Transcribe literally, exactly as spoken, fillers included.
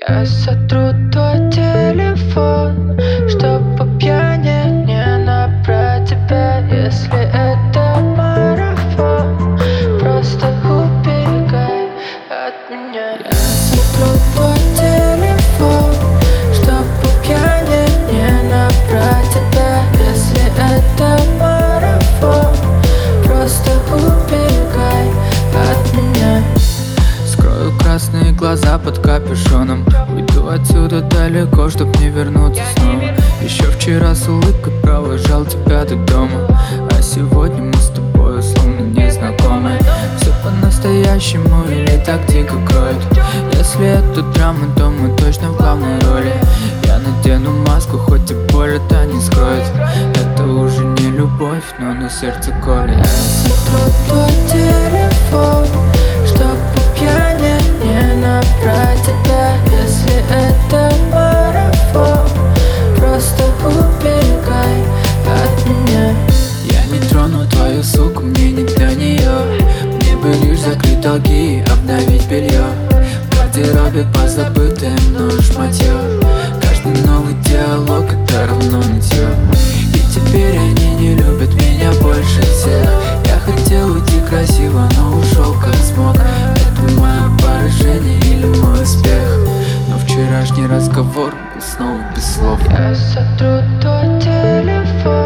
Я сотру твой телефон, чтоб по пьяни не набрать тебя. Если это марафон, просто убегай от меня. Я сотру твой телефон, чтоб по пьяни не набрать тебя. Если это марафон, просто убегай от меня. Скрою красные глаза под капюшоном, уйду отсюда далеко, чтоб не вернуться снова. Еще вчера с улыбкой провожал тебя до дома, а сегодня мы с тобой словно незнакомы. Все по-настоящему или так дико кроет? Если это драма, то мы точно в главной роли. Я надену маску, хоть и боль это не скроет. Это уже не любовь, но на сердце колет. Я сотру твой телефон, чтоб по пьяни не набрать тебя. Если это марафон, просто убегай от меня. Я не трону твою суку, мне не до нее. Мне бы лишь закрыть долги и обновить белье. В гардеробе позабытое мною шматье. Каждый новый диалог — это равно нытье. И теперь они не любят меня больше всех. Я хотел уйти красиво, но ушел как смог. Это мое поражение или мой успех? Но вчерашний разговор был снова без слов. Я сотру твой телефон,